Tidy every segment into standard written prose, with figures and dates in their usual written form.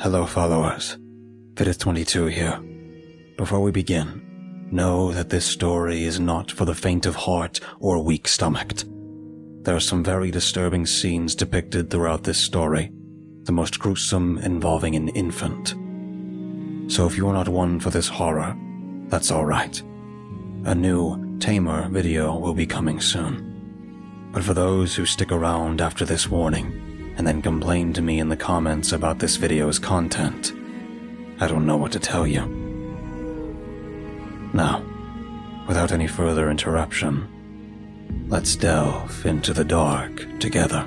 Hello followers, Fidith22 here. Before we begin, know that this story is not for the faint of heart or weak-stomached. There are some very disturbing scenes depicted throughout this story, the most gruesome involving an infant. So if you are not one for this horror, that's alright. A new, tamer video will be coming soon. But for those who stick around after this warning, and then complain to me in the comments about this video's content, I don't know what to tell you. Now, without any further interruption, let's delve into the dark together.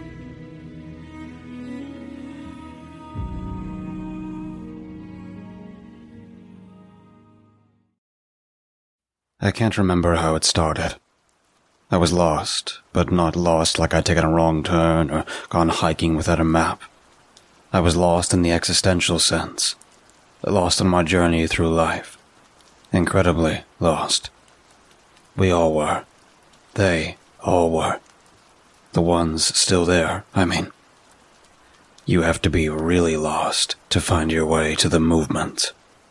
I can't remember how it started. I was lost, but not lost like I'd taken a wrong turn or gone hiking without a map. I was lost in the existential sense, lost on my journey through life. Incredibly lost. We all were. They all were. The ones still there, I mean. You have to be really lost to find your way to the movement.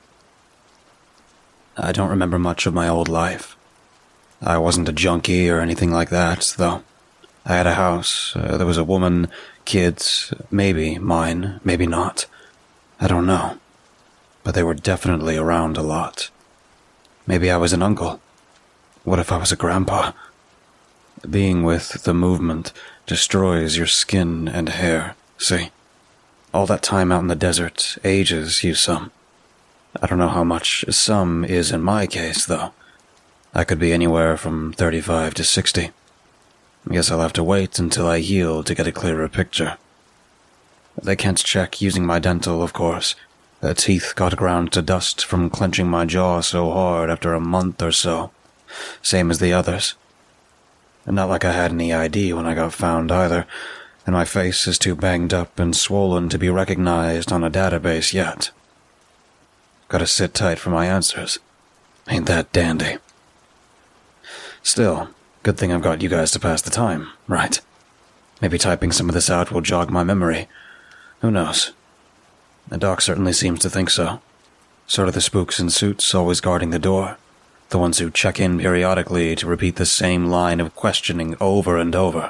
I don't remember much of my old life. I wasn't a junkie or anything like that, though. I had a house, there was a woman, kids, maybe mine, maybe not. I don't know. But they were definitely around a lot. Maybe I was an uncle. What if I was a grandpa? Being with the movement destroys your skin and hair, see? All that time out in the desert ages you some. I don't know how much some is in my case, though. I could be anywhere from 35 to 60. I guess I'll have to wait until I heal to get a clearer picture. They can't check using my dental, of course. The teeth got ground to dust from clenching my jaw so hard after a month or so. Same as the others. Not like I had any ID when I got found either, and my face is too banged up and swollen to be recognized on a database yet. Gotta sit tight for my answers. Ain't that dandy? Still, good thing I've got you guys to pass the time, right? Maybe typing some of this out will jog my memory. Who knows? The doc certainly seems to think so. So do the spooks in suits always guarding the door. The ones who check in periodically to repeat the same line of questioning over and over.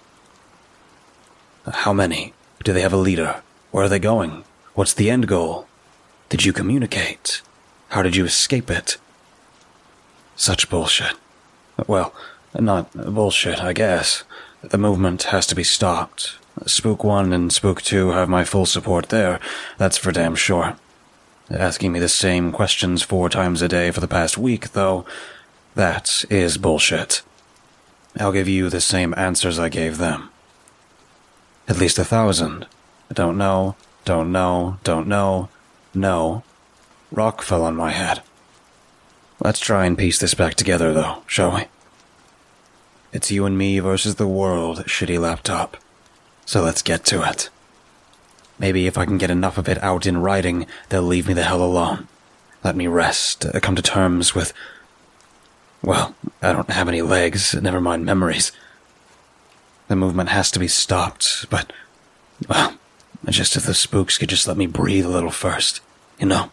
How many? Do they have a leader? Where are they going? What's the end goal? Did you communicate? How did you escape it? Such bullshit. Well, not bullshit, I guess. The movement has to be stopped. Spook 1 and Spook 2 have my full support there, that's for damn sure. Asking me the same questions 4 times a day for the past week, though, that is bullshit. I'll give you the same answers I gave them. At least 1,000. Don't know, don't know, don't know, no. Rock fell on my head. Let's try and piece this back together, though, shall we? It's you and me versus the world, shitty laptop. So let's get to it. Maybe if I can get enough of it out in writing, they'll leave me the hell alone. Let me rest, come to terms with... Well, I don't have any legs, never mind memories. The movement has to be stopped, but... Well, just if the spooks could just let me breathe a little first, you know?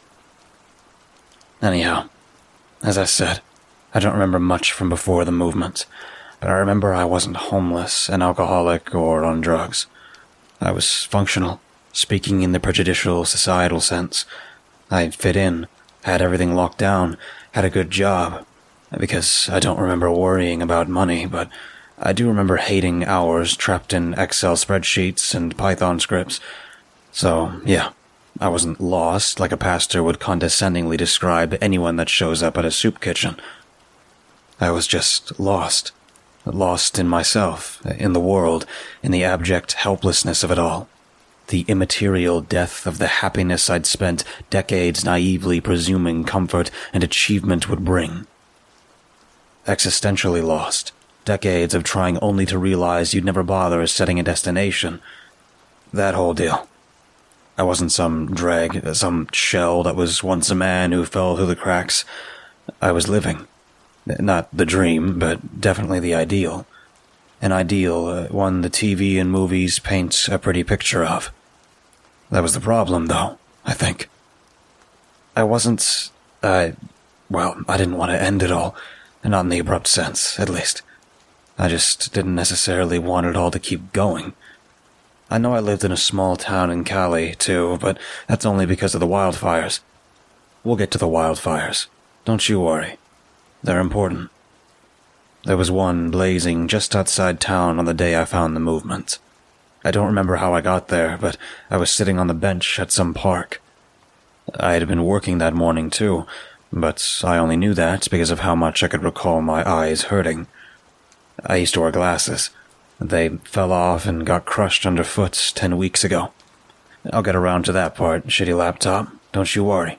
Anyhow, as I said, I don't remember much from before the movement, but I remember I wasn't homeless, an alcoholic, or on drugs. I was functional, speaking in the prejudicial societal sense. I fit in, had everything locked down, had a good job, because I don't remember worrying about money, but I do remember hating hours trapped in Excel spreadsheets and Python scripts. So, yeah. I wasn't lost like a pastor would condescendingly describe anyone that shows up at a soup kitchen. I was just lost. Lost in myself, in the world, in the abject helplessness of it all. The immaterial death of the happiness I'd spent decades naively presuming comfort and achievement would bring. Existentially lost. Decades of trying only to realize you'd never bother setting a destination. That whole deal. I wasn't some dreg, some shell that was once a man who fell through the cracks. I was living. Not the dream, but definitely the ideal. An ideal, one the TV and movies paint a pretty picture of. That was the problem, though, I think. I wasn't, I didn't want to end it all, not in the abrupt sense, at least. I just didn't necessarily want it all to keep going. I know I lived in a small town in Cali, too, but that's only because of the wildfires. We'll get to the wildfires. Don't you worry. They're important. There was one blazing just outside town on the day I found the movement. I don't remember how I got there, but I was sitting on the bench at some park. I had been working that morning, too, but I only knew that because of how much I could recall my eyes hurting. I used to wear glasses. They fell off and got crushed underfoot 10 weeks ago. I'll get around to that part, shitty laptop. Don't you worry.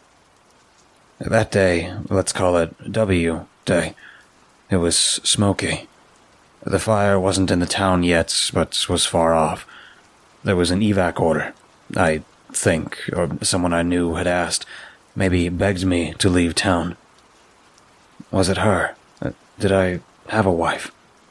That day, let's call it W Day, it was smoky. The fire wasn't in the town yet, but was far off. There was an evac order, I think, or someone I knew had asked, maybe begged me to leave town. Was it her? Did I have a wife?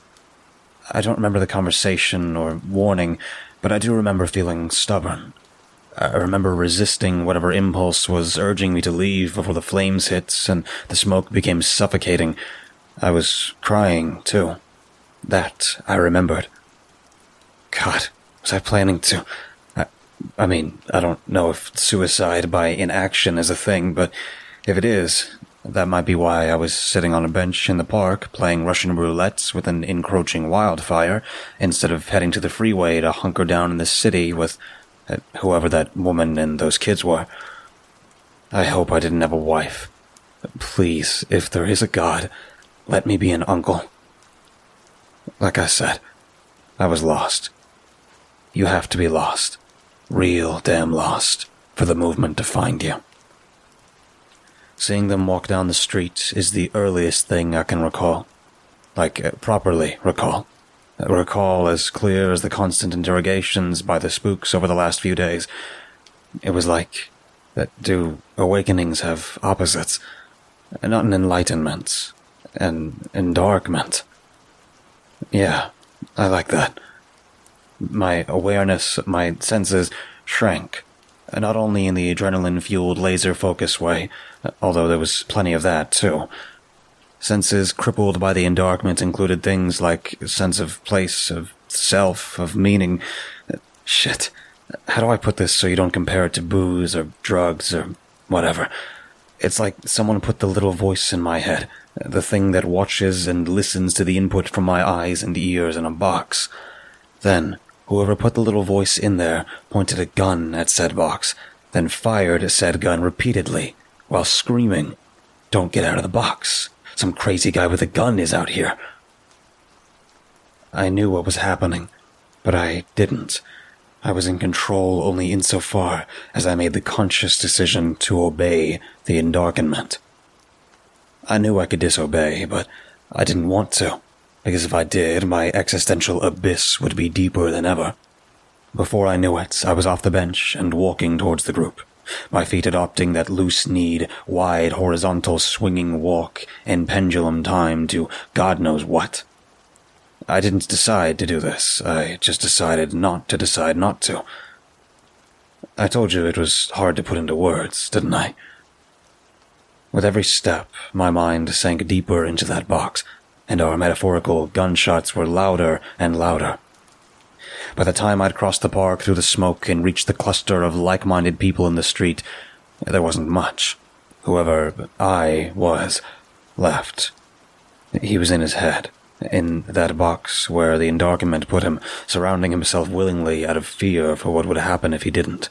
I don't remember the conversation or warning, but I do remember feeling stubborn. I remember resisting whatever impulse was urging me to leave before the flames hit and the smoke became suffocating. I was crying, too. That I remembered. God, was I planning to... I mean, I don't know if suicide by inaction is a thing, but if it is, that might be why I was sitting on a bench in the park playing Russian roulette with an encroaching wildfire instead of heading to the freeway to hunker down in the city with whoever that woman and those kids were. I hope I didn't have a wife. Please, if there is a God, let me be an uncle. Like I said, I was lost. You have to be lost. Real damn lost for the movement to find you. Seeing them walk down the street is the earliest thing I can recall. Properly recall. Recall as clear as the constant interrogations by the spooks over the last few days. It was like, do awakenings have opposites? Not an enlightenment, an endarkment. Yeah, I like that. My awareness, my senses shrank, not only in the adrenaline-fueled laser focus way, although there was plenty of that, too. Senses crippled by the endarkment included things like sense of place, of self, of meaning. Shit. How do I put this so you don't compare it to booze or drugs or whatever? It's like someone put the little voice in my head, the thing that watches and listens to the input from my eyes and ears in a box. Then, whoever put the little voice in there pointed a gun at said box, then fired said gun repeatedly, while screaming, "Don't get out of the box. Some crazy guy with a gun is out here." I knew what was happening, but I didn't. I was in control only insofar as I made the conscious decision to obey the endarkenment. I knew I could disobey, but I didn't want to, because if I did, my existential abyss would be deeper than ever. Before I knew it, I was off the bench and walking towards the group, my feet adopting that loose-kneed, wide, horizontal swinging walk in pendulum time to God knows what. I didn't decide to do this. I just decided not to decide not to. I told you it was hard to put into words, didn't I? With every step, my mind sank deeper into that box, and our metaphorical gunshots were louder and louder. By the time I'd crossed the park through the smoke and reached the cluster of like-minded people in the street, there wasn't much. Whoever I was left. He was in his head, in that box where the endarkenment put him, surrounding himself willingly out of fear for what would happen if he didn't.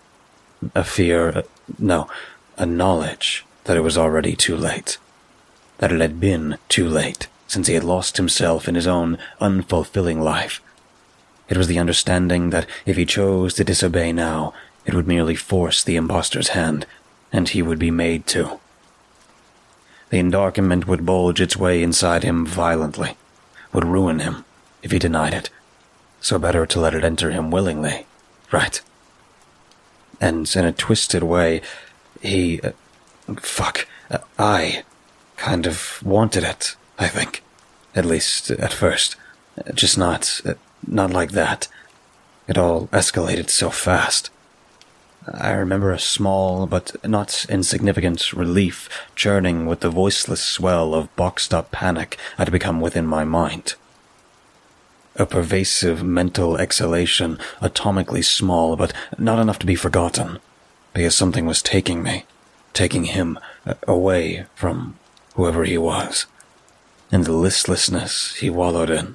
A knowledge that it was already too late. That it had been too late, since he had lost himself in his own unfulfilling life. It was the understanding that if he chose to disobey now, it would merely force the impostor's hand, and he would be made to. The endarkenment would bulge its way inside him violently, would ruin him if he denied it. So better to let it enter him willingly, right? And in a twisted way, I kind of wanted it, I think. At least at first. Just not like that. It all escalated so fast. I remember a small but not insignificant relief churning with the voiceless swell of boxed-up panic I'd become within my mind. A pervasive mental exhalation, atomically small but not enough to be forgotten, because something was taking him away from whoever he was, and the listlessness he wallowed in.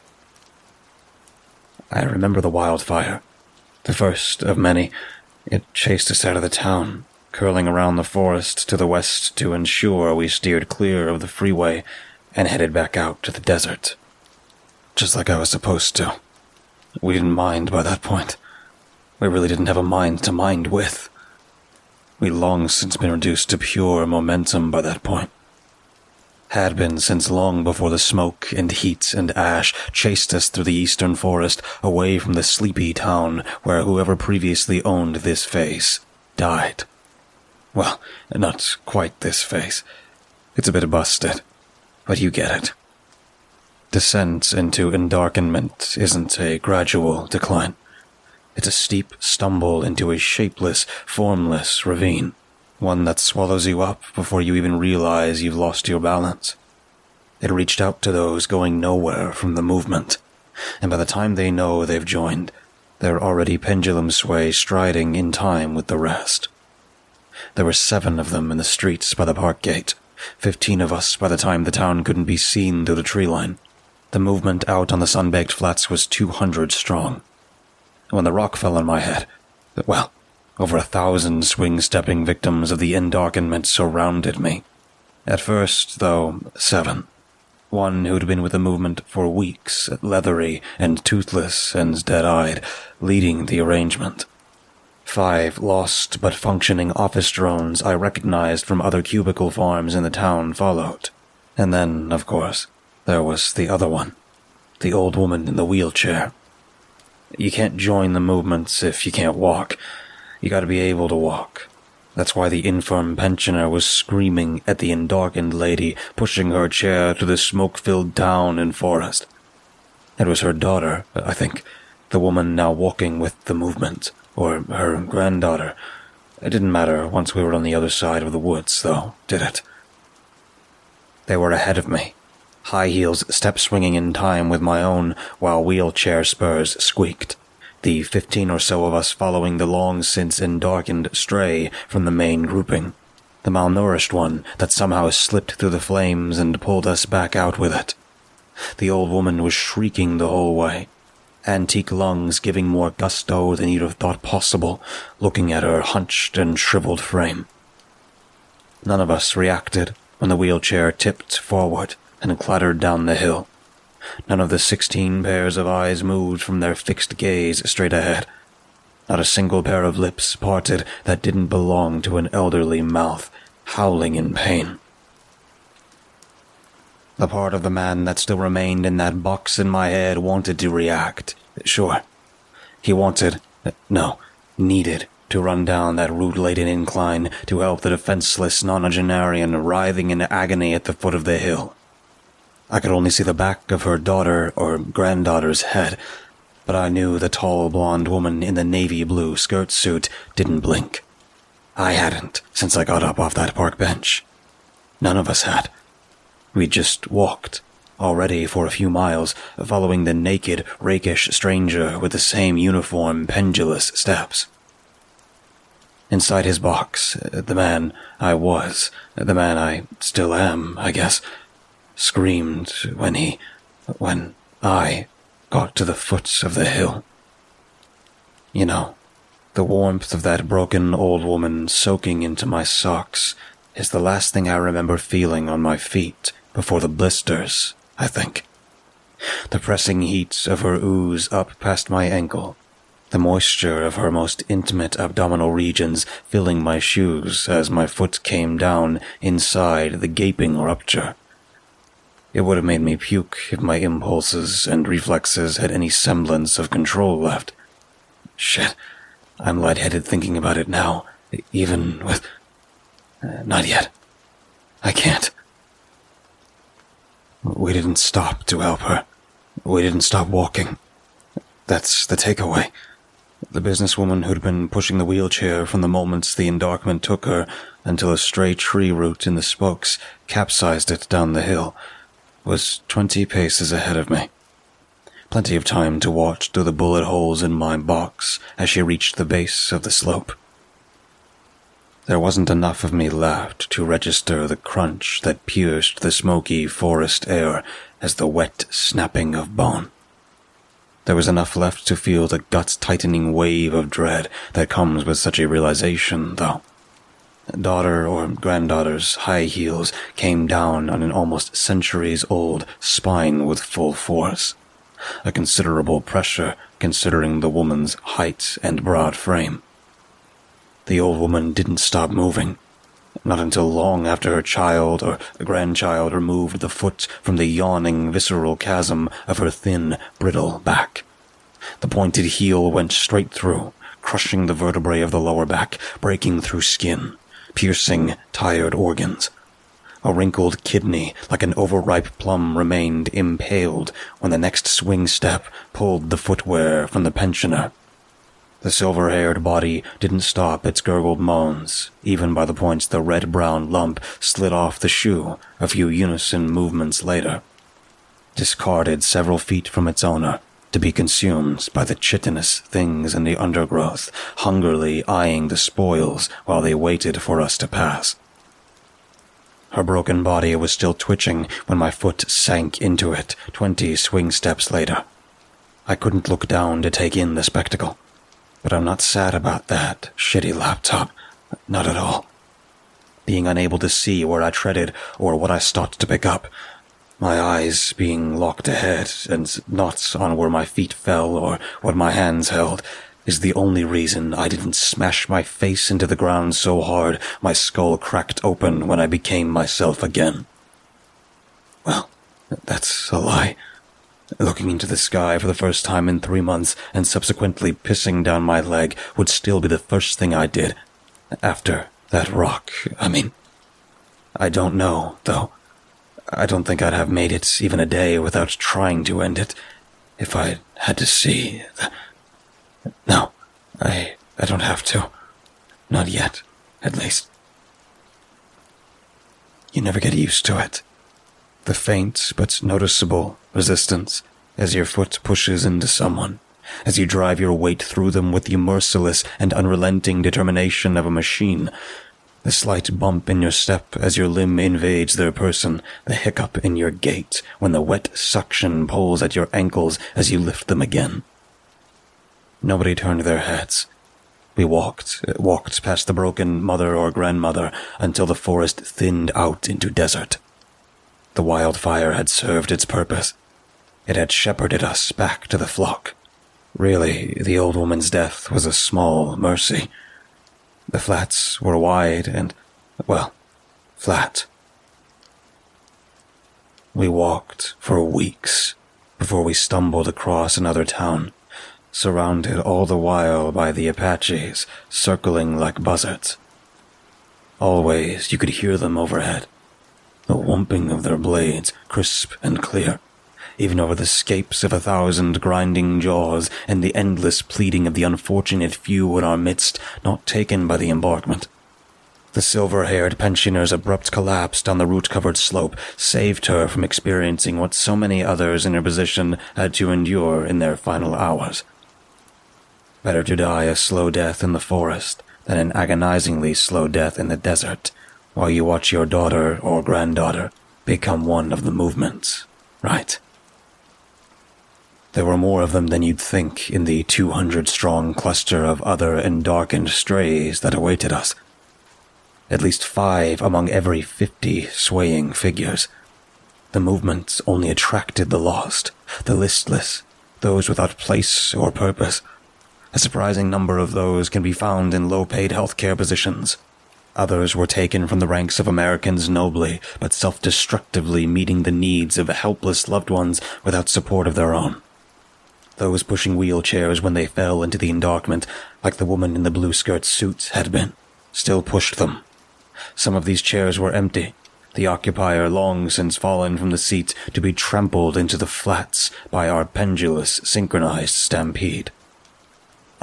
I remember the wildfire, the first of many. It chased us out of the town, curling around the forest to the west to ensure we steered clear of the freeway and headed back out to the desert. Just like I was supposed to. We didn't mind by that point. We really didn't have a mind to mind with. We'd long since been reduced to pure momentum by that point. Had been since long before the smoke and heat and ash chased us through the eastern forest away from the sleepy town where whoever previously owned this face died. Well, not quite this face. It's a bit busted, but you get it. Descent into endarkenment isn't a gradual decline. It's a steep stumble into a shapeless, formless ravine. One that swallows you up before you even realize you've lost your balance. It reached out to those going nowhere from the movement, and by the time they know they've joined, they're already pendulum sway striding in time with the rest. There were 7 of them in the streets by the park gate, 15 of us by the time the town couldn't be seen through the tree line. The movement out on the sun-baked flats was 200 strong. When the rock fell on my head, well, over 1,000 swing-stepping victims of the endarkenment surrounded me. At first, though, 7. One who'd been with the movement for weeks, leathery and toothless and dead-eyed, leading the arrangement. 5 lost but functioning office drones I recognized from other cubicle farms in the town followed. And then, of course, there was the other one, the old woman in the wheelchair. You can't join the movements if you can't walk. You gotta be able to walk. That's why the infirm pensioner was screaming at the endarkened lady, pushing her chair through the smoke-filled town and forest. It was her daughter, I think, the woman now walking with the movement, or her granddaughter. It didn't matter once we were on the other side of the woods, though, did it? They were ahead of me, high heels step-swinging in time with my own, while wheelchair spurs squeaked. The 15 or so of us following the long-since endarkened stray from the main grouping. The malnourished one that somehow slipped through the flames and pulled us back out with it. The old woman was shrieking the whole way, antique lungs giving more gusto than you'd have thought possible, looking at her hunched and shriveled frame. None of us reacted when the wheelchair tipped forward and clattered down the hill. None of the 16 pairs of eyes moved from their fixed gaze straight ahead. Not a single pair of lips parted that didn't belong to an elderly mouth, howling in pain. The part of the man that still remained in that box in my head wanted to react. Sure. He needed to run down that root-laden incline to help the defenseless nonagenarian writhing in agony at the foot of the hill. I could only see the back of her daughter or granddaughter's head, but I knew the tall blonde woman in the navy blue skirt suit didn't blink. I hadn't since I got up off that park bench. None of us had. We just walked, already for a few miles, following the naked, rakish stranger with the same uniform, pendulous steps. Inside his box, the man I still am, I guess, screamed when I got to the foot of the hill. You know, the warmth of that broken old woman soaking into my socks is the last thing I remember feeling on my feet before the blisters, I think. The pressing heat of her ooze up past my ankle, the moisture of her most intimate abdominal regions filling my shoes as my foot came down inside the gaping rupture. It would have made me puke if my impulses and reflexes had any semblance of control left. Shit, I'm lightheaded thinking about it now, even with... not yet. I can't. We didn't stop to help her. We didn't stop walking. That's the takeaway. The businesswoman who'd been pushing the wheelchair from the moment the endarkment took her until a stray tree root in the spokes capsized it down the hill, was 20 paces ahead of me. Plenty of time to watch through the bullet holes in my box as she reached the base of the slope. There wasn't enough of me left to register the crunch that pierced the smoky forest air as the wet snapping of bone. There was enough left to feel the gut-tightening wave of dread that comes with such a realization, though. Daughter or granddaughter's high heels came down on an almost centuries-old spine with full force. A considerable pressure considering the woman's height and broad frame. The old woman didn't stop moving, not until long after her child or grandchild removed the foot from the yawning visceral chasm of her thin, brittle back. The pointed heel went straight through, crushing the vertebrae of the lower back, breaking through skin, piercing tired organs. A wrinkled kidney, like an overripe plum, remained impaled when the next swing step pulled the footwear from the pensioner. The silver-haired body didn't stop its gurgled moans, even by the points the red-brown lump slid off the shoe a few unison movements later. Discarded several feet from its owner, to be consumed by the chitinous things in the undergrowth, hungrily eyeing the spoils while they waited for us to pass. Her broken body was still twitching when my foot sank into it 20 swing steps later. I couldn't look down to take in the spectacle. But I'm not sad about that shitty laptop. Not at all. Being unable to see where I treaded or what I stopped to pick up, my eyes being locked ahead and not on where my feet fell or what my hands held, is the only reason I didn't smash my face into the ground so hard my skull cracked open when I became myself again. Well, that's a lie. Looking into the sky for the first time in 3 months and subsequently pissing down my leg would still be the first thing I did. After that rock, I don't know, though. I don't think I'd have made it even a day without trying to end it, if I had to see No, I don't have to. Not yet, at least. You never get used to it. The faint but noticeable resistance as your foot pushes into someone, as you drive your weight through them with the merciless and unrelenting determination of a machine, the slight bump in your step as your limb invades their person, the hiccup in your gait when the wet suction pulls at your ankles as you lift them again. Nobody turned their heads. We walked past the broken mother or grandmother until the forest thinned out into desert. The wildfire had served its purpose. It had shepherded us back to the flock. Really, the old woman's death was a small mercy. The flats were wide and, flat. We walked for weeks before we stumbled across another town, surrounded all the while by the Apaches circling like buzzards. Always you could hear them overhead, the whumping of their blades crisp and clear, even over the scapes of 1,000 grinding jaws and the endless pleading of the unfortunate few in our midst not taken by the embarkment. The silver-haired pensioner's abrupt collapse down the root-covered slope saved her from experiencing what so many others in her position had to endure in their final hours. Better to die a slow death in the forest than an agonizingly slow death in the desert, while you watch your daughter or granddaughter become one of the movement, right? There were more of them than you'd think in the 200-strong cluster of other and darkened strays that awaited us. At least 5 among every 50 swaying figures. The movement only attracted the lost, the listless, those without place or purpose. A surprising number of those can be found in low-paid healthcare positions. Others were taken from the ranks of Americans nobly, but self-destructively meeting the needs of helpless loved ones without support of their own. Those pushing wheelchairs when they fell into the endarkment, like the woman in the blue-skirt suit had been, still pushed them. Some of these chairs were empty, the occupier long since fallen from the seat to be trampled into the flats by our pendulous, synchronized stampede.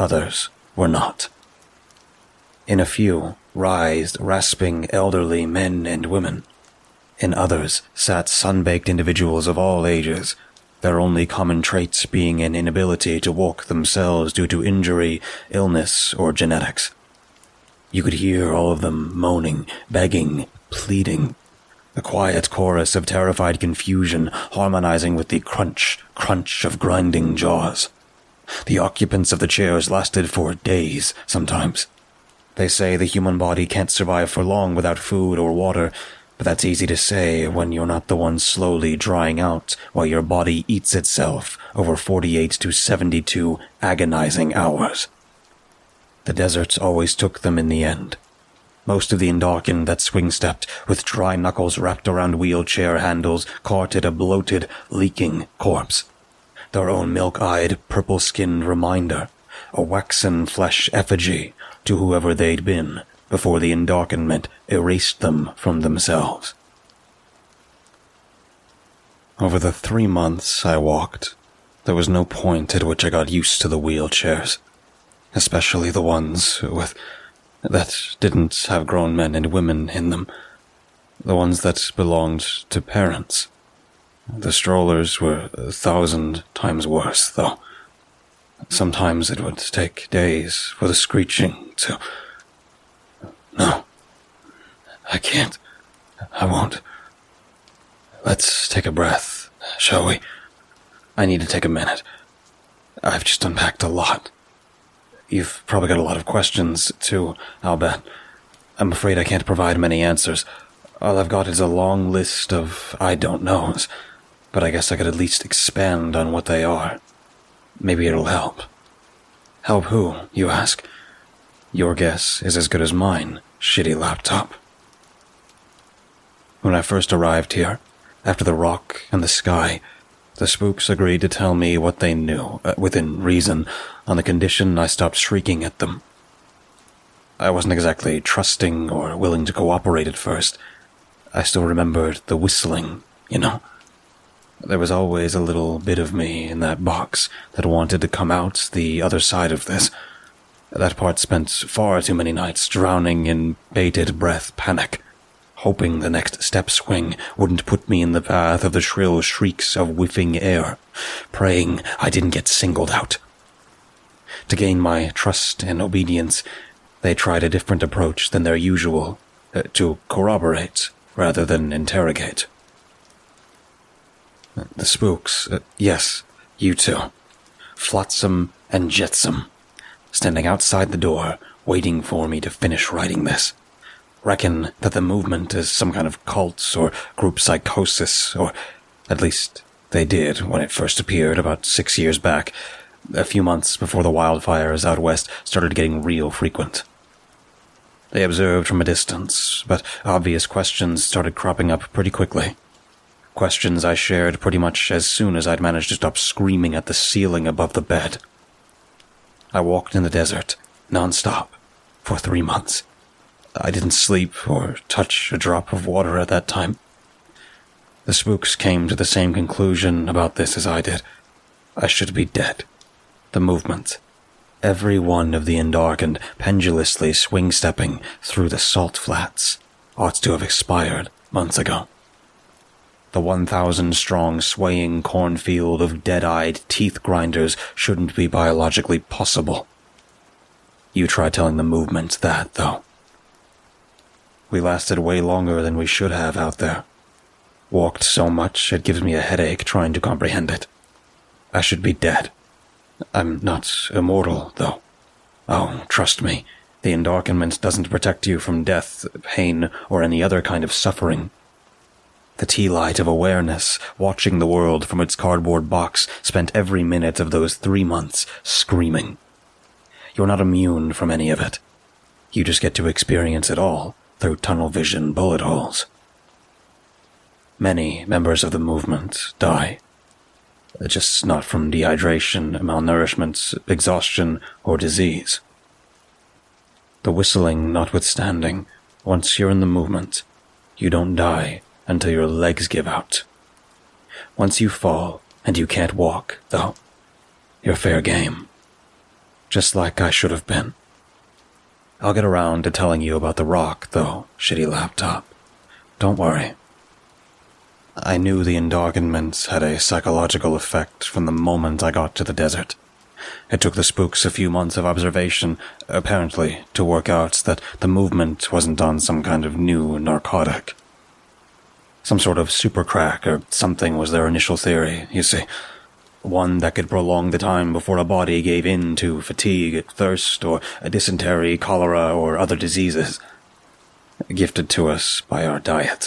others were not. In a few writhed, rasping, elderly men and women. In others sat sun-baked individuals of all ages, their only common traits being an inability to walk themselves due to injury, illness, or genetics. You could hear all of them moaning, begging, pleading, a quiet chorus of terrified confusion harmonizing with the crunch, crunch of grinding jaws. The occupants of the chairs lasted for days, sometimes. They say the human body can't survive for long without food or water, but that's easy to say when you're not the one slowly drying out while your body eats itself over 48 to 72 agonizing hours. The desert always took them in the end. Most of the Indarkin that swing-stepped, with dry knuckles wrapped around wheelchair handles, carted a bloated, leaking corpse. Their own milk-eyed, purple-skinned reminder, a waxen flesh effigy to whoever they'd been before the Indarkenment erased them from themselves. Over the 3 months I walked, there was no point at which I got used to the wheelchairs, especially the ones that didn't have grown men and women in them, the ones that belonged to parents. The strollers were 1,000 times worse, though. Sometimes it would take days for the screeching to... No. I can't. I won't. Let's take a breath, shall we? I need to take a minute. I've just unpacked a lot. You've probably got a lot of questions, too, I'll bet. I'm afraid I can't provide many answers. All I've got is a long list of I don't knows, but I guess I could at least expand on what they are. Maybe it'll help. Help who, you ask? Your guess is as good as mine, shitty laptop. When I first arrived here, after the rock and the sky, the spooks agreed to tell me what they knew, within reason, on the condition I stopped shrieking at them. I wasn't exactly trusting or willing to cooperate at first. I still remembered the whistling, you know. There was always a little bit of me in that box that wanted to come out the other side of this. That part spent far too many nights drowning in bated breath panic, hoping the next step swing wouldn't put me in the path of the shrill shrieks of whiffing air, praying I didn't get singled out. To gain my trust and obedience, they tried a different approach than their usual, to corroborate rather than interrogate. The spooks, yes, you two, Flotsam and Jetsam, standing outside the door, waiting for me to finish writing this. Reckon that the movement is some kind of cult or group psychosis, or at least they did when it first appeared about 6 years back, a few months before the wildfires out west started getting real frequent. They observed from a distance, but obvious questions started cropping up pretty quickly. Questions I shared pretty much as soon as I'd managed to stop screaming at the ceiling above the bed. I walked in the desert, non-stop, for 3 months. I didn't sleep or touch a drop of water at that time. The spooks came to the same conclusion about this as I did. I should be dead. The movement. Every one of the Indarkened pendulously swing-stepping through the salt flats ought to have expired months ago. The 1,000-strong swaying cornfield of dead-eyed teeth grinders shouldn't be biologically possible. You try telling the movement that, though. We lasted way longer than we should have out there. Walked so much it gives me a headache trying to comprehend it. I should be dead. I'm not immortal, though. Oh, trust me, the Indarkenment doesn't protect you from death, pain, or any other kind of suffering. The tea light of awareness, watching the world from its cardboard box, spent every minute of those 3 months screaming. You're not immune from any of it. You just get to experience it all through tunnel vision bullet holes. Many members of the movement die. Just not from dehydration, malnourishment, exhaustion, or disease. The whistling notwithstanding, once you're in the movement, you don't die until your legs give out. Once you fall and you can't walk, though, you're fair game. just like I should have been. I'll get around to telling you about the rock, though, shitty laptop. Don't worry. I knew the endarkenment had a psychological effect from the moment I got to the desert. It took the spooks a few months of observation, apparently, to work out that the movement wasn't on some kind of new narcotic. Some sort of super crack or something was their initial theory, you see. One that could prolong the time before a body gave in to fatigue, thirst, or a dysentery, cholera, or other diseases, gifted to us by our diet.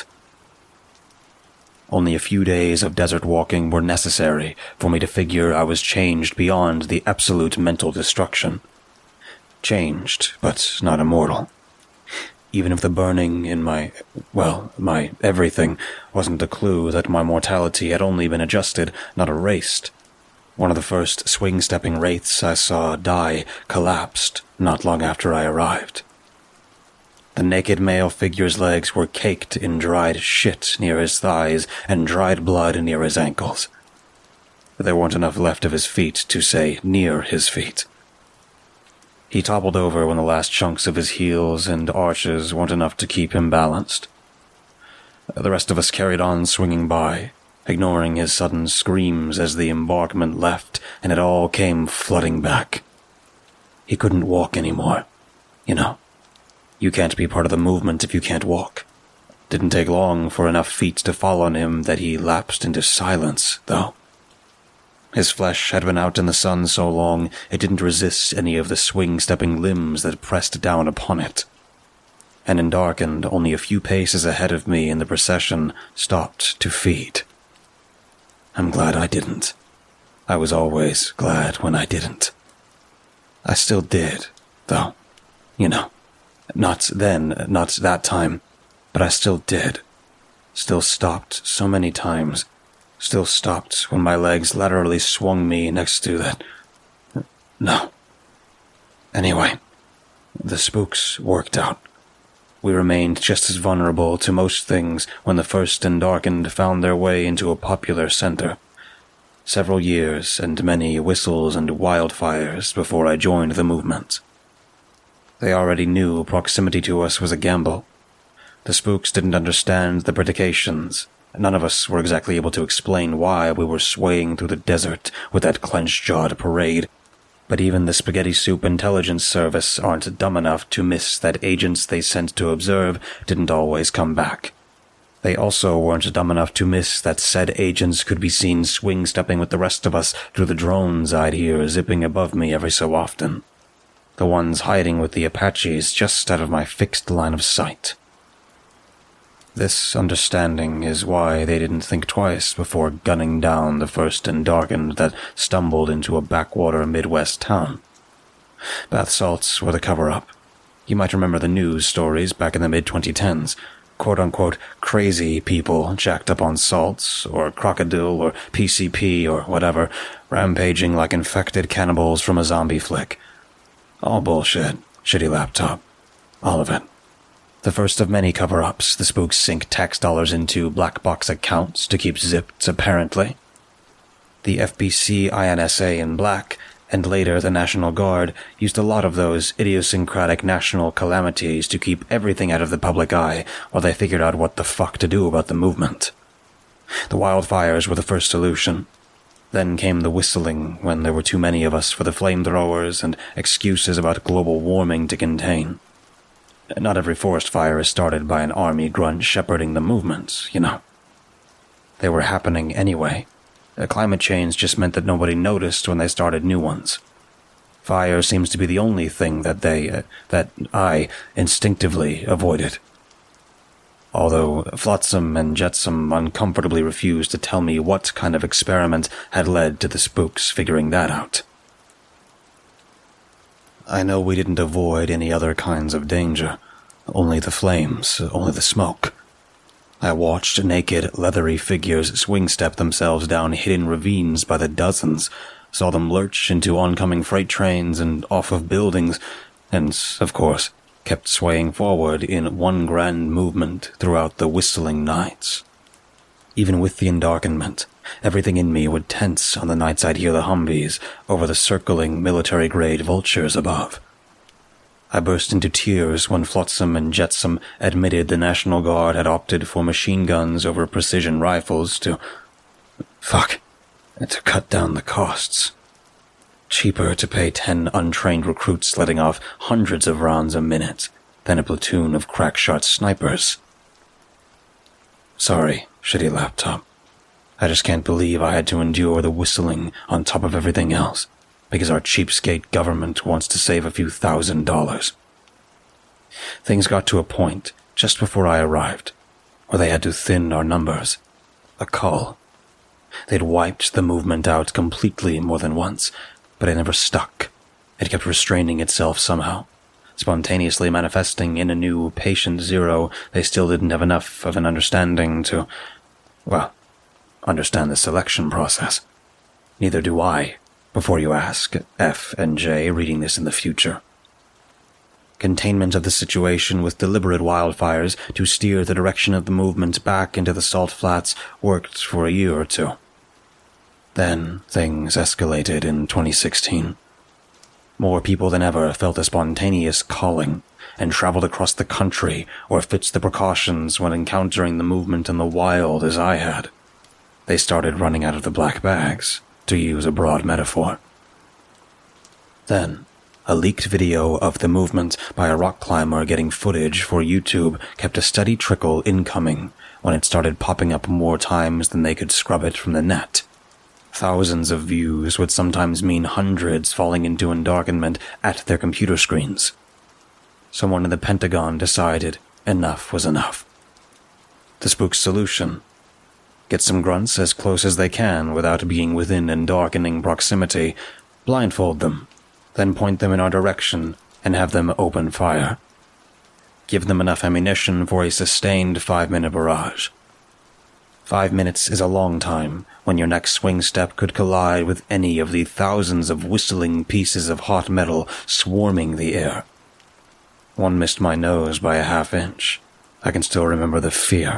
Only a few days of desert walking were necessary for me to figure I was changed beyond the absolute mental destruction. Changed, but not immortal. Even if the burning in my everything wasn't a clue that my mortality had only been adjusted, not erased. One of the first swing-stepping wraiths I saw die collapsed not long after I arrived. The naked male figure's legs were caked in dried shit near his thighs and dried blood near his ankles. There weren't enough left of his feet to say near his feet. He toppled over when the last chunks of his heels and arches weren't enough to keep him balanced. The rest of us carried on swinging by, ignoring his sudden screams as the embarkment left and it all came flooding back. He couldn't walk anymore, you know. You can't be part of the movement if you can't walk. Didn't take long for enough feet to fall on him that he lapsed into silence, though. His flesh had been out in the sun so long it didn't resist any of the swing-stepping limbs that pressed down upon it. And endarkened, only a few paces ahead of me in the procession, stopped to feed. I'm glad I didn't. I was always glad when I didn't. I still did, though. You know. Not then, not that time, but I still did. Still stopped so many times. Still stopped when my legs laterally swung me next to that. No. Anyway, the spooks worked out. We remained just as vulnerable to most things when the first endarkened found their way into a popular center. Several years and many whistles and wildfires before I joined the movement. They already knew proximity to us was a gamble. The spooks didn't understand the predications. None of us were exactly able to explain why we were swaying through the desert with that clenched-jawed parade. But even the Spaghetti Soup Intelligence Service aren't dumb enough to miss that agents they sent to observe didn't always come back. They also weren't dumb enough to miss that said agents could be seen swing-stepping with the rest of us through the drones I'd hear zipping above me every so often. The ones hiding with the Apaches just out of my fixed line of sight. This understanding is why they didn't think twice before gunning down the first endarkened that stumbled into a backwater Midwest town. Bath salts were the cover-up. You might remember the news stories back in the mid-2010s. Quote-unquote crazy people jacked up on salts, or crocodile, or PCP, or whatever, rampaging like infected cannibals from a zombie flick. All bullshit, shitty laptop. All of it. The first of many cover-ups, the spooks sink tax dollars into black box accounts to keep zipped, apparently. The FBC INSA in black, and later the National Guard, used a lot of those idiosyncratic national calamities to keep everything out of the public eye while they figured out what the fuck to do about the movement. The wildfires were the first solution. Then came the whistling when there were too many of us for the flamethrowers and excuses about global warming to contain. Not every forest fire is started by an army grunt shepherding the movement, you know. They were happening anyway. Climate change just meant that nobody noticed when they started new ones. Fire seems to be the only thing that I instinctively avoided. Although Flotsam and Jetsam uncomfortably refused to tell me what kind of experiment had led to the spooks figuring that out. I know we didn't avoid any other kinds of danger. Only the flames, only the smoke. I watched naked, leathery figures swing-step themselves down hidden ravines by the dozens, saw them lurch into oncoming freight trains and off of buildings, and, of course, kept swaying forward in one grand movement throughout the whistling nights. Even with the endarkenment, everything in me would tense on the nights I'd hear the Humvees over the circling military-grade vultures above. I burst into tears when Flotsam and Jetsam admitted the National Guard had opted for machine guns over precision rifles to cut down the costs. Cheaper to pay 10 untrained recruits letting off hundreds of rounds a minute than a platoon of crack-shot snipers. Sorry, shitty laptop. I just can't believe I had to endure the whistling on top of everything else, because our cheapskate government wants to save a few $1,000s. Things got to a point, just before I arrived, where they had to thin our numbers. A cull. They'd wiped the movement out completely more than once, but it never stuck. It kept restraining itself somehow, spontaneously manifesting in a new patient zero. They still didn't have enough of an understanding to, understand the selection process. Neither do I, before you ask, F and J reading this in the future. Containment of the situation with deliberate wildfires to steer the direction of the movement back into the salt flats worked for a year or two. Then things escalated in 2016. More people than ever felt a spontaneous calling and traveled across the country or fits the precautions when encountering the movement in the wild as I had. They started running out of the black bags, to use a broad metaphor. Then, a leaked video of the movement by a rock climber getting footage for YouTube kept a steady trickle incoming when it started popping up more times than they could scrub it from the net. Thousands of views would sometimes mean hundreds falling into endarkenment at their computer screens. Someone in the Pentagon decided enough was enough. The spook's solution: get some grunts as close as they can without being within endarkening proximity, blindfold them, then point them in our direction and have them open fire. Give them enough ammunition for a sustained 5-minute barrage. 5 minutes is a long time when your next swing step could collide with any of the thousands of whistling pieces of hot metal swarming the air. One missed my nose by a half-inch. I can still remember the fear.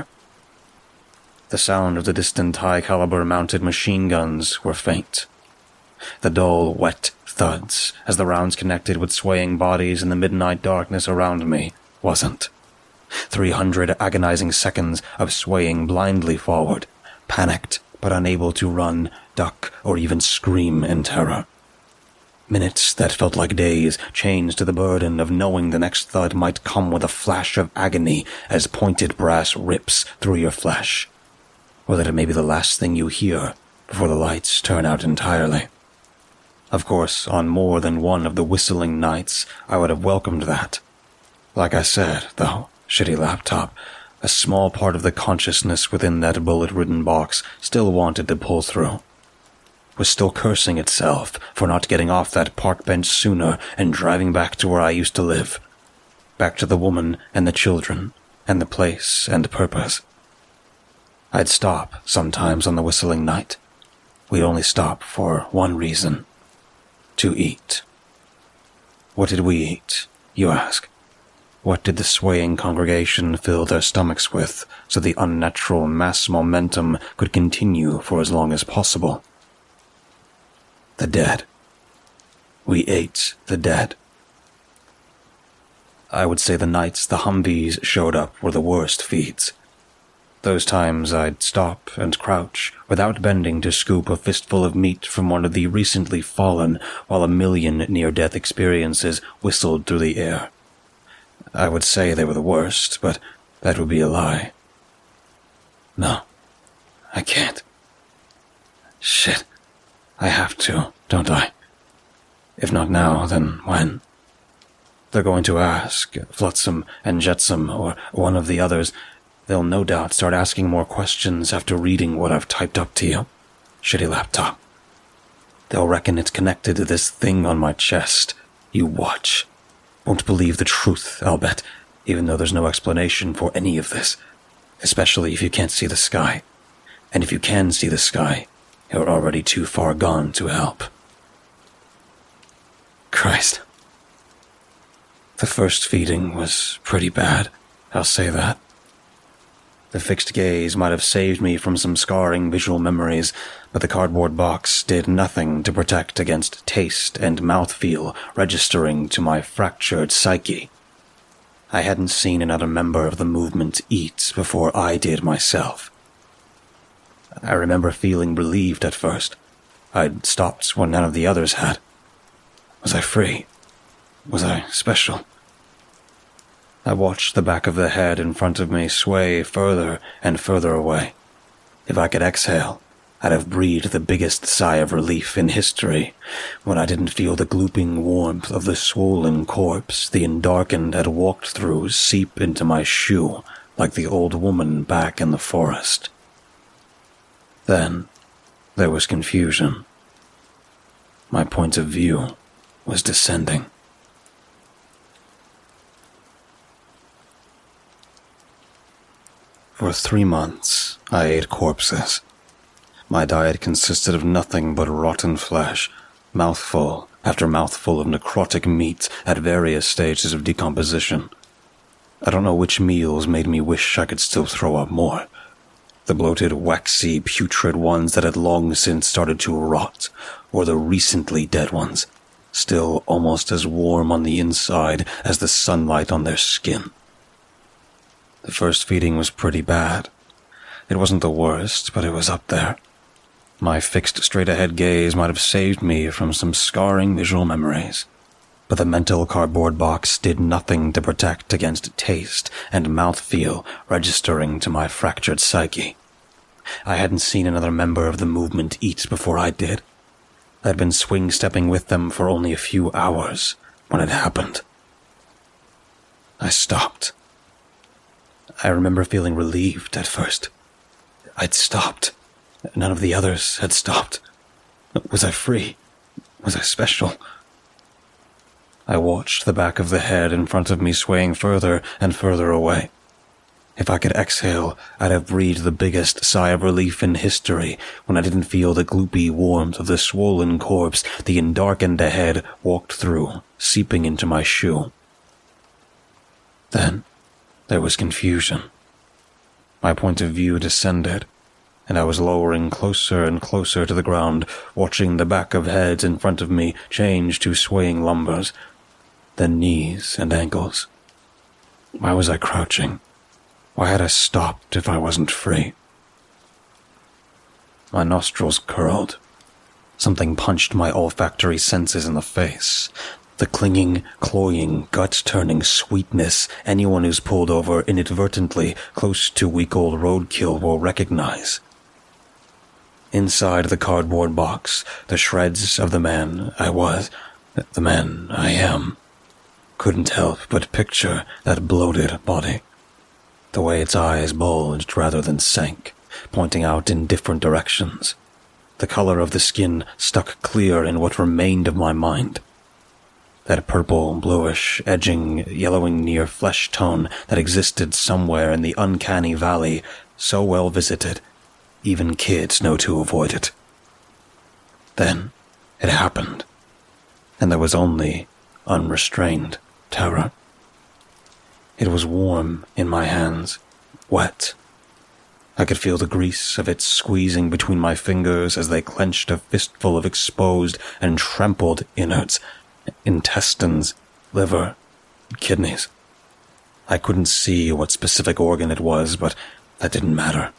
The sound of the distant high-caliber mounted machine guns were faint. The dull, wet thuds as the rounds connected with swaying bodies in the midnight darkness around me wasn't. 300 agonizing seconds of swaying blindly forward, panicked but unable to run, duck, or even scream in terror. Minutes that felt like days, chained to the burden of knowing the next thud might come with a flash of agony as pointed brass rips through your flesh, or that it may be the last thing you hear before the lights turn out entirely. Of course, on more than one of the whistling nights, I would have welcomed that. Like I said, though, shitty laptop, a small part of the consciousness within that bullet-ridden box still wanted to pull through. Was still cursing itself for not getting off that park bench sooner and driving back to where I used to live. Back to the woman and the children, and the place and purpose. I'd stop sometimes on the whistling night. We'd only stop for one reason: to eat. What did we eat, you ask? What did the swaying congregation fill their stomachs with so the unnatural mass momentum could continue for as long as possible? The dead. We ate the dead. I would say the nights the Humvees showed up were the worst feeds. Those times I'd stop and crouch without bending to scoop a fistful of meat from one of the recently fallen while a million near-death experiences whistled through the air. I would say they were the worst, but that would be a lie. No, I can't. Shit, I have to, don't I? If not now, then when? They're going to ask, Flotsam and Jetsam, or one of the others. They'll no doubt start asking more questions after reading what I've typed up to you. Shitty laptop. They'll reckon it's connected to this thing on my chest. You watch. Won't believe the truth, I'll bet, even though there's no explanation for any of this. Especially if you can't see the sky. And if you can see the sky, you're already too far gone to help. Christ. The first feeding was pretty bad, I'll say that. The fixed gaze might have saved me from some scarring visual memories, but the cardboard box did nothing to protect against taste and mouthfeel registering to my fractured psyche. I hadn't seen another member of the movement eat before I did myself. I remember feeling relieved at first. I'd stopped when none of the others had. Was I free? Was I special? I watched the back of the head in front of me sway further and further away. If I could exhale, I'd have breathed the biggest sigh of relief in history when I didn't feel the glooping warmth of the swollen corpse the Indarken had walked through seep into my shoe like the old woman back in the forest. Then there was confusion. My point of view was descending. For 3 months, I ate corpses. My diet consisted of nothing but rotten flesh, mouthful after mouthful of necrotic meat at various stages of decomposition. I don't know which meals made me wish I could still throw up more. The bloated, waxy, putrid ones that had long since started to rot, or the recently dead ones, still almost as warm on the inside as the sunlight on their skin. The first feeding was pretty bad. It wasn't the worst, but it was up there. My fixed straight-ahead gaze might have saved me from some scarring visual memories, but the mental cardboard box did nothing to protect against taste and mouthfeel registering to my fractured psyche. I hadn't seen another member of the movement eat before I did. I'd been swing-stepping with them for only a few hours when it happened. I stopped. I remember feeling relieved at first. I'd stopped. None of the others had stopped. Was I free? Was I special? I watched the back of the head in front of me swaying further and further away. If I could exhale, I'd have breathed the biggest sigh of relief in history when I didn't feel the gloopy warmth of the swollen corpse the Indarkened head walked through, seeping into my shoe. Then there was confusion. My point of view descended, and I was lowering closer and closer to the ground, watching the back of heads in front of me change to swaying lumbers, then knees and ankles. Why was I crouching? Why had I stopped if I wasn't free? My nostrils curled. Something punched my olfactory senses in the face. The clinging, cloying, gut-turning sweetness anyone who's pulled over inadvertently close to week-old roadkill will recognize. Inside the cardboard box, the shreds of the man I was, the man I am, couldn't help but picture that bloated body. The way its eyes bulged rather than sank, pointing out in different directions. The color of the skin stuck clear in what remained of my mind. That purple, bluish, edging, yellowing near flesh tone that existed somewhere in the uncanny valley, so well visited, even kids know to avoid it. Then it happened, and there was only unrestrained terror. It was warm in my hands, wet. I could feel the grease of it squeezing between my fingers as they clenched a fistful of exposed and trampled innards, intestines, liver, kidneys. I couldn't see what specific organ it was, but that didn't matter.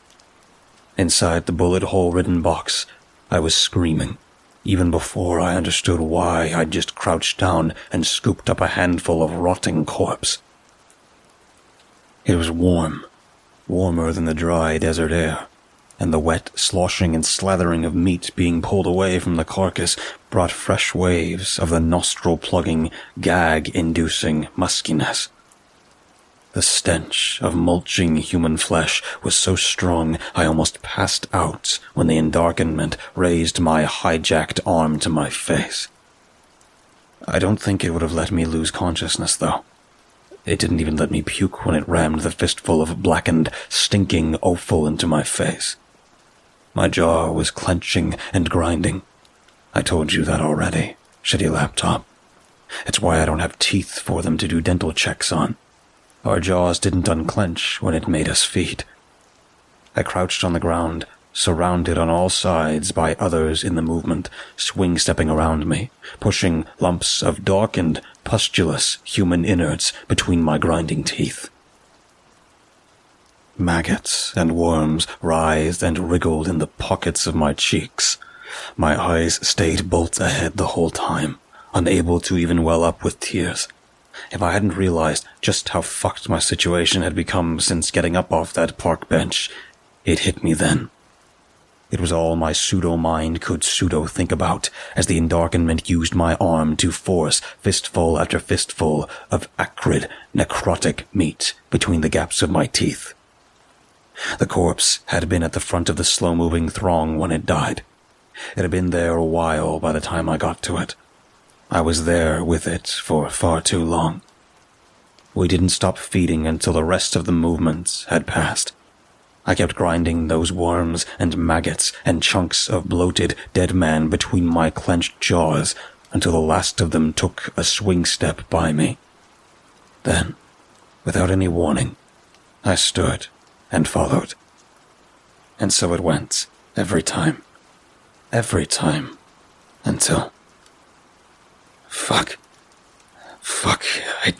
Inside the bullet hole-ridden box, I was screaming, even before I understood why I'd just crouched down and scooped up a handful of rotting corpse. It was warm, warmer than the dry desert air, and the wet sloshing and slathering of meat being pulled away from the carcass brought fresh waves of the nostril-plugging, gag-inducing muskiness. The stench of mulching human flesh was so strong I almost passed out when the endarkenment raised my hijacked arm to my face. I don't think it would have let me lose consciousness, though. It didn't even let me puke when it rammed the fistful of blackened, stinking offal into my face. My jaw was clenching and grinding. I told you that already, shitty laptop. It's why I don't have teeth for them to do dental checks on. Our jaws didn't unclench when it made us feed. I crouched on the ground, surrounded on all sides by others in the movement, swing-stepping around me, pushing lumps of darkened, pustulous human innards between my grinding teeth. Maggots and worms writhed and wriggled in the pockets of my cheeks. My eyes stayed bolt ahead the whole time, unable to even well up with tears. If I hadn't realized just how fucked my situation had become since getting up off that park bench, it hit me then. It was all my pseudo-mind could pseudo-think about as the endarkenment used my arm to force fistful after fistful of acrid, necrotic meat between the gaps of my teeth. The corpse had been at the front of the slow-moving throng when it died. It had been there a while by the time I got to it. I was there with it for far too long. We didn't stop feeding until the rest of the movement had passed. I kept grinding those worms and maggots and chunks of bloated dead man between my clenched jaws until the last of them took a swing step by me. Then, without any warning, I stood and followed. And so it went, every time, until... Fuck, I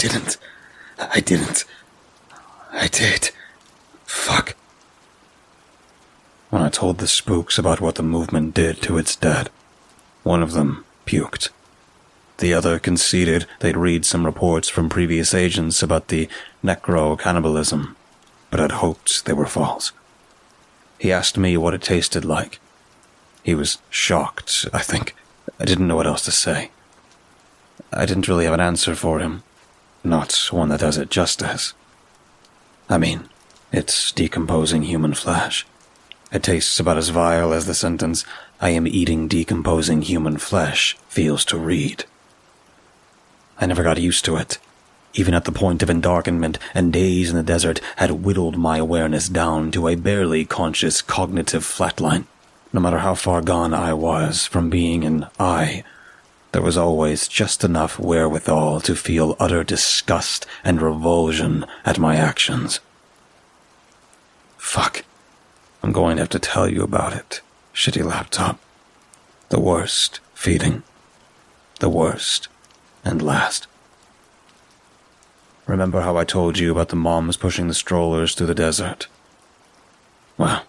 did. Fuck. When I told the spooks about what the movement did to its dead, one of them puked. The other conceded they'd read some reports from previous agents about the necro-cannibalism, but had hoped they were false. He asked me what it tasted like. He was shocked, I think. I didn't know what else to say. I didn't really have an answer for him. Not one that does it justice. I mean, it's decomposing human flesh. It tastes about as vile as the sentence, "I am eating decomposing human flesh," feels to read. I never got used to it. Even at the point of endarkenment, and days in the desert had whittled my awareness down to a barely conscious cognitive flatline. No matter how far gone I was from being an I, there was always just enough wherewithal to feel utter disgust and revulsion at my actions. Fuck. I'm going to have to tell you about it, shitty laptop. The worst feeding. The worst and last. Remember how I told you about the moms pushing the strollers through the desert? Well,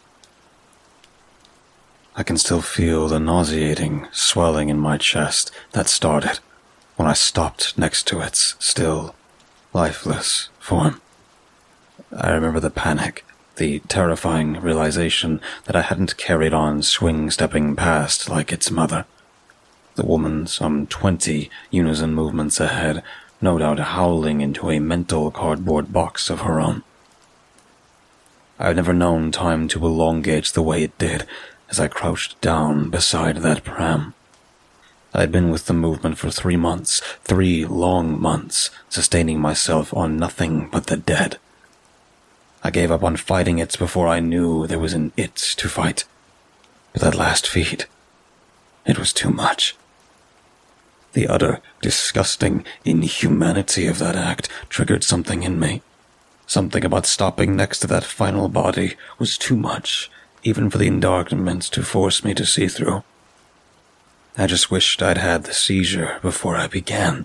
I can still feel the nauseating swelling in my chest that started when I stopped next to its still, lifeless form. I remember the panic, the terrifying realization that I hadn't carried on swing-stepping past like its mother. The woman some 20 unison movements ahead, no doubt howling into a mental cardboard box of her own. I'd never known time to elongate the way it did as I crouched down beside that pram. I'd been with the movement for 3 months, 3 long months, sustaining myself on nothing but the dead. I gave up on fighting it before I knew there was an it to fight. But that last feed, it was too much. The utter, disgusting inhumanity of that act triggered something in me. Something about stopping next to that final body was too much, even for the endarkenment to force me to see through. I just wished I'd had the seizure before I began.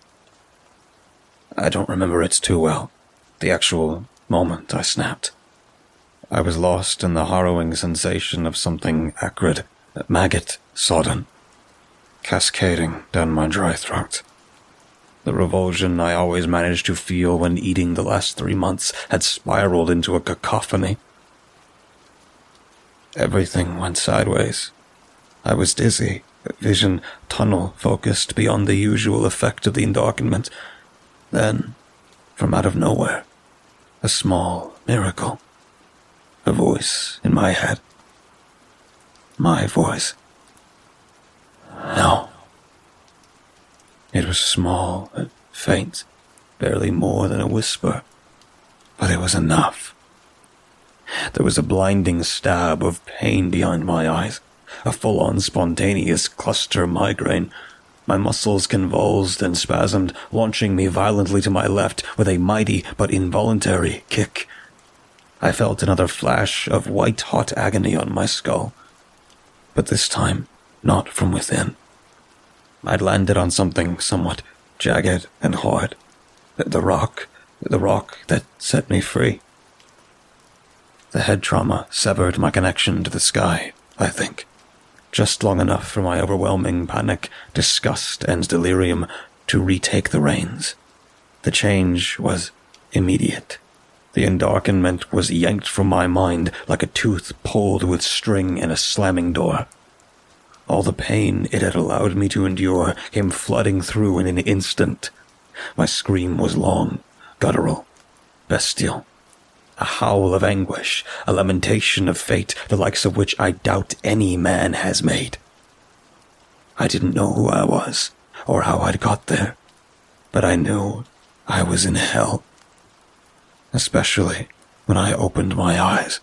I don't remember it too well, the actual moment I snapped. I was lost in the harrowing sensation of something acrid, maggot-sodden, cascading down my dry throat. The revulsion I always managed to feel when eating the last 3 months had spiraled into a cacophony. Everything went sideways. I was dizzy, vision tunnel-focused beyond the usual effect of the endarkenment. Then, from out of nowhere, a small miracle. A voice in my head. My voice. No. It was small and faint, barely more than a whisper, but it was enough. There was a blinding stab of pain behind my eyes, a full-on spontaneous cluster migraine. My muscles convulsed and spasmed, launching me violently to my left with a mighty but involuntary kick. I felt another flash of white-hot agony on my skull, but this time not from within. I'd landed on something somewhat jagged and hard. The rock that set me free. The head trauma severed my connection to the sky, I think. Just long enough for my overwhelming panic, disgust, and delirium to retake the reins. The change was immediate. The endarkenment was yanked from my mind like a tooth pulled with string in a slamming door. All the pain it had allowed me to endure came flooding through in an instant. My scream was long, guttural, bestial. A howl of anguish, a lamentation of fate, the likes of which I doubt any man has made. I didn't know who I was, or how I'd got there, but I knew I was in hell. Especially when I opened my eyes.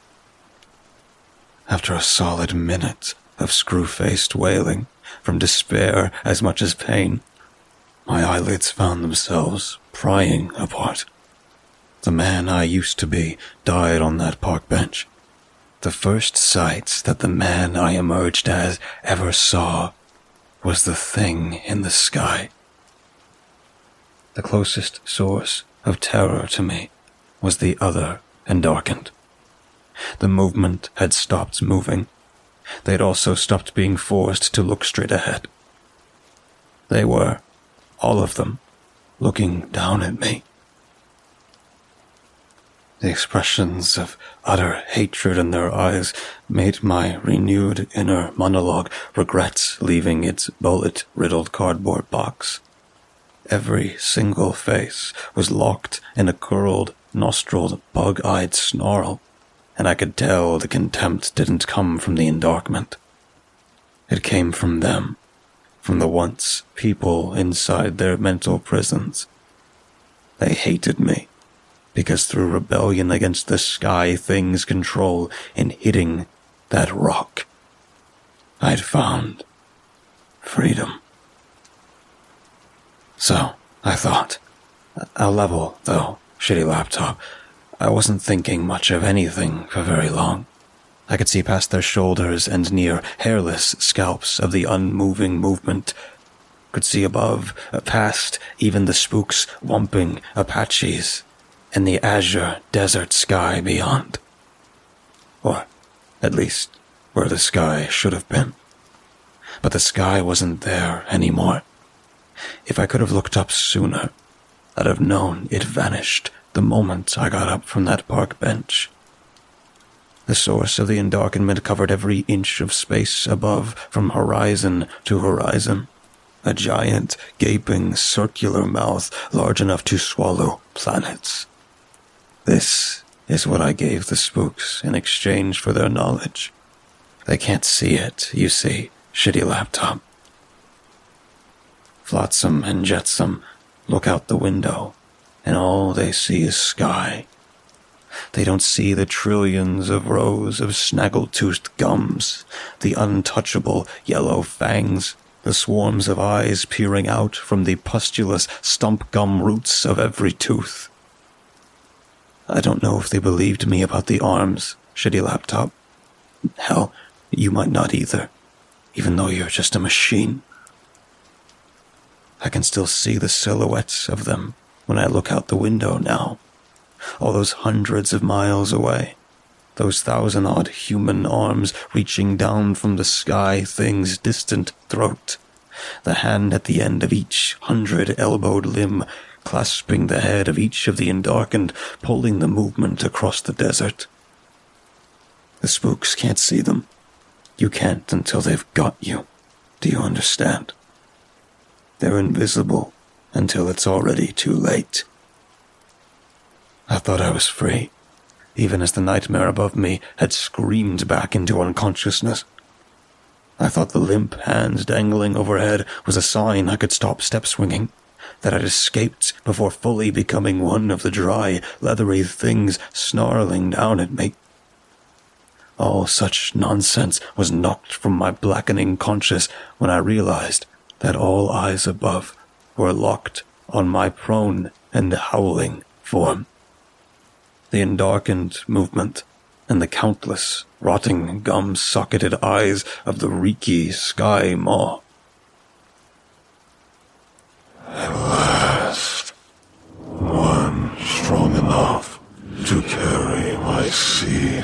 After a solid minute of screw-faced wailing, from despair as much as pain, my eyelids found themselves prying apart. The man I used to be died on that park bench. The first sight that the man I emerged as ever saw was the thing in the sky. The closest source of terror to me was the other endarkened. The movement had stopped moving. They'd also stopped being forced to look straight ahead. They were, all of them, looking down at me. The expressions of utter hatred in their eyes made my renewed inner monologue regret leaving its bullet-riddled cardboard box. Every single face was locked in a curled, nostriled, bug-eyed snarl, and I could tell the contempt didn't come from the endarkment. It came from them, from the once people inside their mental prisons. They hated me, because through rebellion against the sky thing's control in hitting that rock, I'd found freedom. So, I thought, a level, though, shitty laptop. I wasn't thinking much of anything for very long. I could see past their shoulders and near hairless scalps of the unmoving movement. Could see above, past even the spooks whumping Apaches, and the azure desert sky beyond. Or, at least, where the sky should have been. But the sky wasn't there anymore. If I could have looked up sooner, I'd have known it vanished the moment I got up from that park bench. The source of the endarkenment covered every inch of space above, from horizon to horizon. A giant, gaping, circular mouth large enough to swallow planets. This is what I gave the spooks in exchange for their knowledge. They can't see it, you see, shitty laptop. Flotsam and Jetsam look out the window, and all they see is sky. They don't see the trillions of rows of snaggle-toothed gums, the untouchable yellow fangs, the swarms of eyes peering out from the pustulous stump gum roots of every tooth. I don't know if they believed me about the arms, shitty laptop. Hell, you might not either, even though you're just a machine. I can still see the silhouettes of them when I look out the window now. All those hundreds of miles away. Those 1,000-odd human arms reaching down from the sky thing's distant throat. The hand at the end of each 100-elbowed limb, clasping the head of each of the endarkened, pulling the movement across the desert. The spooks can't see them. You can't until they've got you. Do you understand? They're invisible until it's already too late. I thought I was free, even as the nightmare above me had screamed back into unconsciousness. I thought the limp hand dangling overhead was a sign I could stop step-swinging, that I'd escaped before fully becoming one of the dry, leathery things snarling down at me. All such nonsense was knocked from my blackening conscience when I realized that all eyes above were locked on my prone and howling form. The endarkened movement and the countless rotting gum-socketed eyes of the reeky sky maw. At last, one strong enough to carry my seed.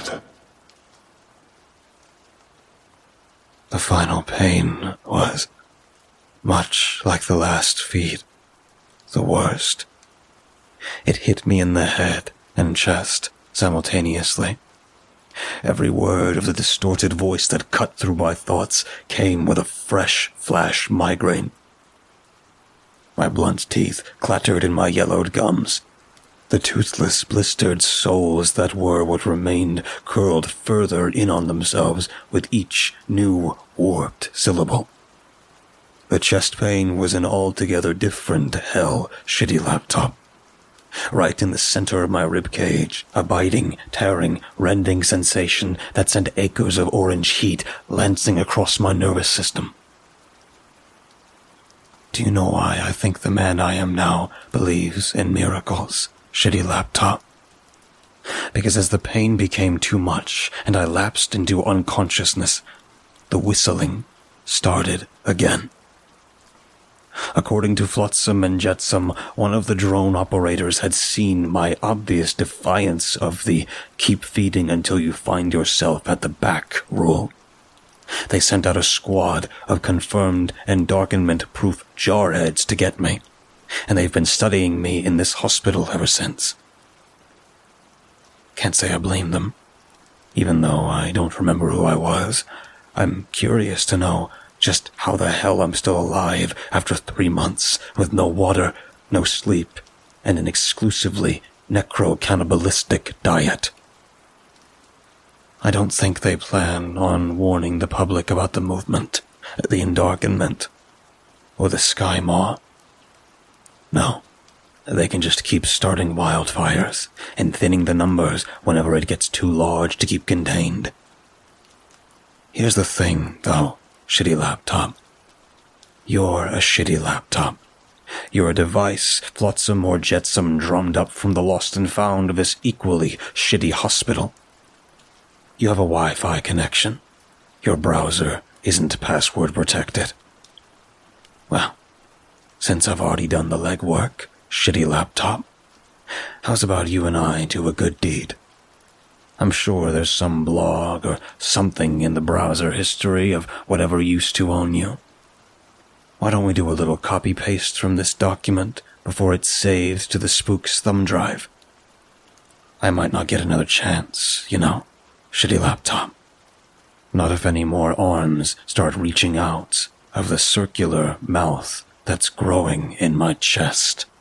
The final pain was much like the last feed, the worst. It hit me in the head and chest simultaneously. Every word of the distorted voice that cut through my thoughts came with a fresh flash migraine. My blunt teeth clattered in my yellowed gums. The toothless, blistered soles that were what remained curled further in on themselves with each new, warped syllable. The chest pain was an altogether different hell, shitty laptop. Right in the center of my rib cage, a biting, tearing, rending sensation that sent acres of orange heat lancing across my nervous system. Do you know why I think the man I am now believes in miracles, shitty laptop? Because as the pain became too much and I lapsed into unconsciousness, the whistling started again. According to Flotsam and Jetsam, one of the drone operators had seen my obvious defiance of the keep feeding until you find yourself at the back rule. They sent out a squad of confirmed endarkenment-proof jarheads to get me, and they've been studying me in this hospital ever since. Can't say I blame them. Even though I don't remember who I was, I'm curious to know just how the hell I'm still alive after 3 months with no water, no sleep, and an exclusively necro-cannibalistic diet. I don't think they plan on warning the public about the movement, the endarkenment, or the sky maw. No, they can just keep starting wildfires and thinning the numbers whenever it gets too large to keep contained. Here's the thing, though, shitty laptop. You're a shitty laptop. You're a device Flotsam or Jetsam drummed up from the lost and found of this equally shitty hospital. You have a Wi-Fi connection. Your browser isn't password protected. Well, since I've already done the legwork, shitty laptop, how's about you and I do a good deed? I'm sure there's some blog or something in the browser history of whatever used to own you. Why don't we do a little copy-paste from this document before it's saved to the spook's thumb drive? I might not get another chance, you know, shitty laptop. Not if any more arms start reaching out of the circular mouth that's growing in my chest.